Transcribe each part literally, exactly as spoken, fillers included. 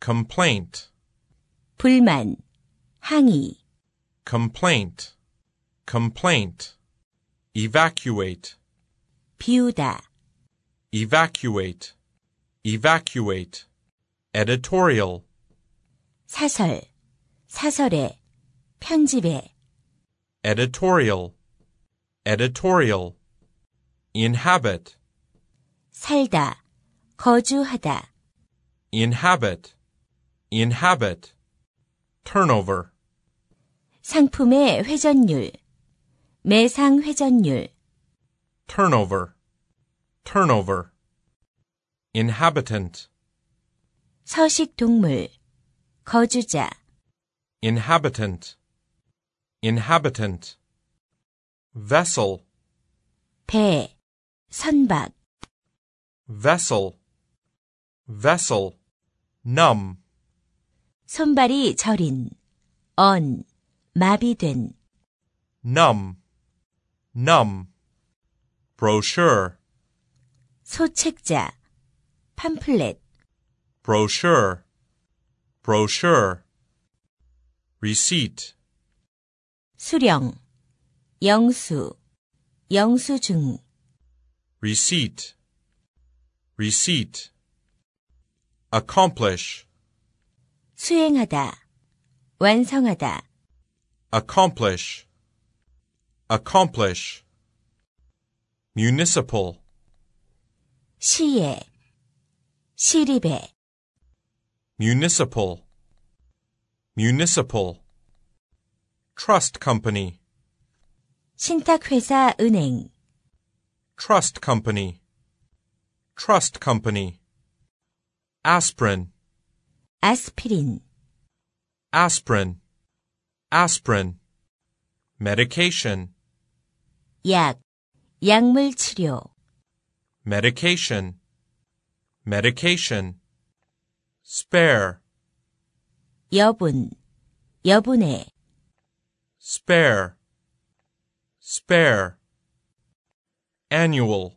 complaint, 불만, 항의, complaint, complaint, evacuate, 비우다, evacuate, evacuate, editorial, 사설, 사설에, 편집에, editorial, editorial, inhabit, 살다, 거주하다, inhabit, inhabit, turnover, 상품의 회전율, 매상 회전율, turnover, turnover, inhabitant, 서식 동물, 거주자, inhabitant, inhabitant, vessel, 배, 선박, vessel, vessel, numb, 손발이 저린, 언, 마비된, numb, numb, brochure, 소책자, 팜플렛, brochure, brochure, receipt, 수령, 영수, 영수증, receipt, receipt, accomplish, 수행하다, 완성하다, accomplish, accomplish, municipal, 시에, 시립에, municipal, municipal, trust company, 신탁회사 은행, trust company, trust company, aspirin, 아스피린, aspirin, aspirin, medication, 약, 약물 치료, medication, medication, spare, 여분, 여분의, spare, spare, annual,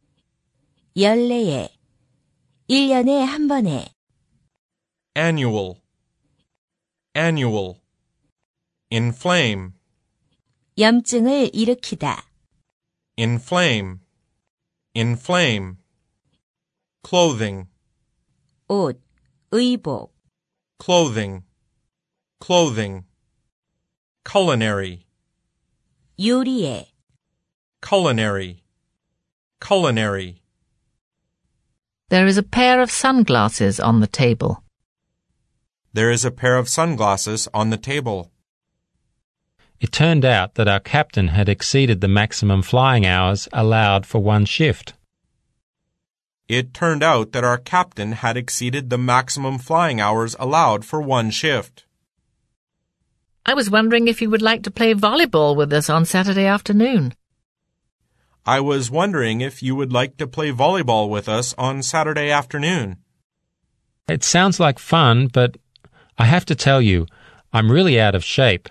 연례에, 일 년에 한 번에, annual, annual, inflame, 염증을 일으키다, inflame, inflame, clothing, 옷, 의복, clothing, clothing, culinary, 요리에, culinary, culinary, There is a pair of sunglasses on the table. there is a pair of sunglasses on the table. It turned out that our captain had exceeded the maximum flying hours allowed for one shift. It turned out that our captain had exceeded the maximum flying hours allowed for one shift. I was wondering if you would like to play volleyball with us on Saturday afternoon. I was wondering if you would like to play volleyball with us on Saturday afternoon. It sounds like fun, but I have to tell you, I'm really out of shape.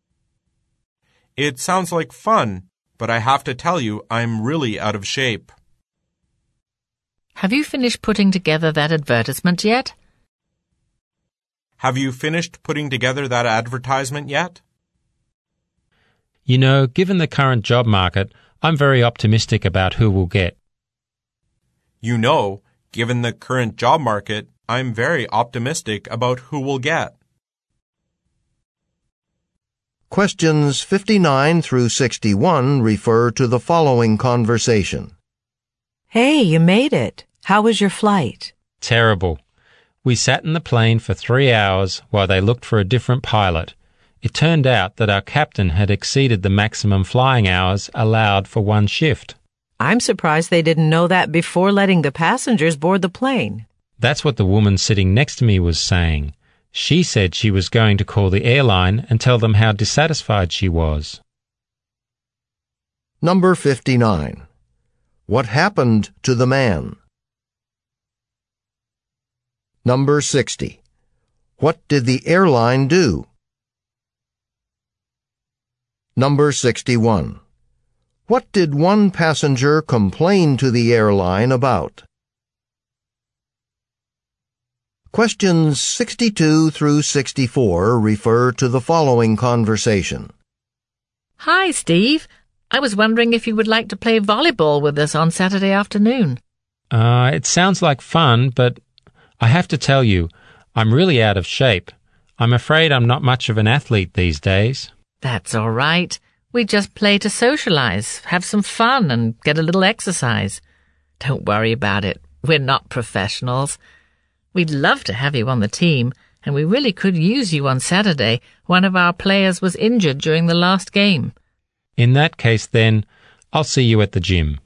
It sounds like fun, but I have to tell you I'm really out of shape. Have you finished putting together that advertisement yet? Have you finished putting together that advertisement yet? You know, given the current job market, I'm very optimistic about who we'll get. You know, given the current job market, I'm very optimistic about who we'll get. Questions fifty-nine through sixty-one refer to the following conversation. Hey, you made it. How was your flight? Terrible. We sat in the plane for three hours while they looked for a different pilot. It turned out that our captain had exceeded the maximum flying hours allowed for one shift. I'm surprised they didn't know that before letting the passengers board the plane. That's what the woman sitting next to me was saying. She said she was going to call the airline and tell them how dissatisfied she was. Number fifty-nine. What happened to the man? Number sixty. What did the airline do? Number sixty-one. What did one passenger complain to the airline about? Questions sixty-two through sixty-four refer to the following conversation. Hi, Steve. I was wondering if you would like to play volleyball with us on Saturday afternoon. Uh, it sounds like fun, but I have to tell you, I'm really out of shape. I'm afraid I'm not much of an athlete these days. That's all right. We just play to socialize, have some fun, and get a little exercise. Don't worry about it. We're not professionals. We'd love to have you on the team, and we really could use you on Saturday. One of our players was injured during the last game. In that case, then, I'll see you at the gym.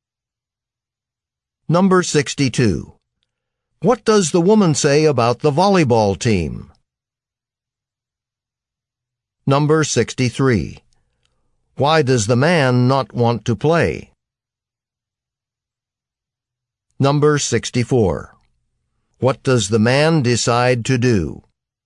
Number sixty-two. What does the woman say about the volleyball team? Number sixty-three. Why does the man not want to play? Number sixty-four. What does the man decide to do?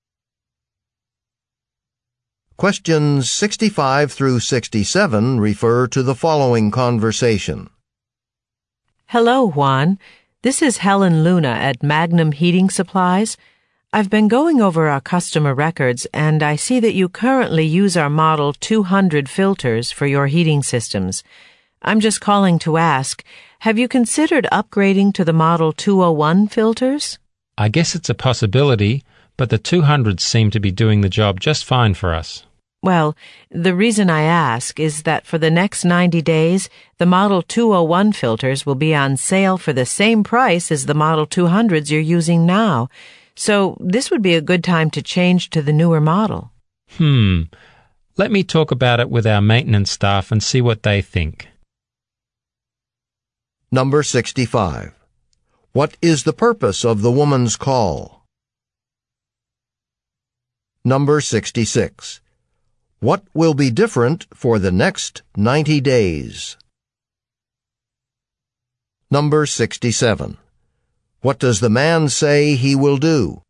Questions sixty-five through sixty-seven refer to the following conversation. Hello, Juan. This is Helen Luna at Magnum Heating Supplies. I've been going over our customer records, and I see that you currently use our Model two hundred filters for your heating systems. I'm just calling to ask, have you considered upgrading to the Model two oh one filters? I guess it's a possibility, but the two hundreds seem to be doing the job just fine for us. Well, the reason I ask is that for the next ninety days, the Model two oh one filters will be on sale for the same price as the Model two hundreds you're using now. So this would be a good time to change to the newer model. Hmm. Let me talk about it with our maintenance staff and see what they think. Number sixty-five. What is the purpose of the woman's call? Number sixty-six. What will be different for the next ninety days? Number sixty-seven. What does the man say he will do?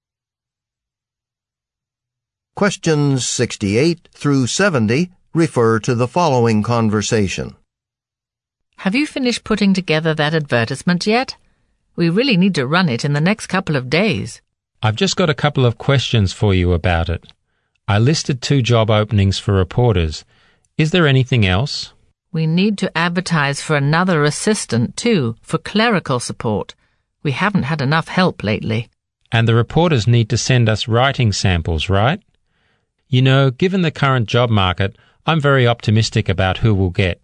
Questions sixty-eight through seventy refer to the following conversation. Have you finished putting together that advertisement yet? We really need to run it in the next couple of days. I've just got a couple of questions for you about it. I listed two job openings for reporters. Is there anything else? We need to advertise for another assistant, too, for clerical support. We haven't had enough help lately. And the reporters need to send us writing samples, right? You know, given the current job market, I'm very optimistic about who we'll get.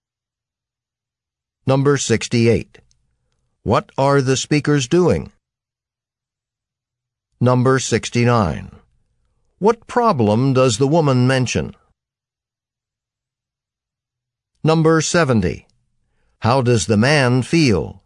Number sixty-eight. What are the speakers doing? Number sixty-nine. What problem does the woman mention? Number seventy. How does the man feel?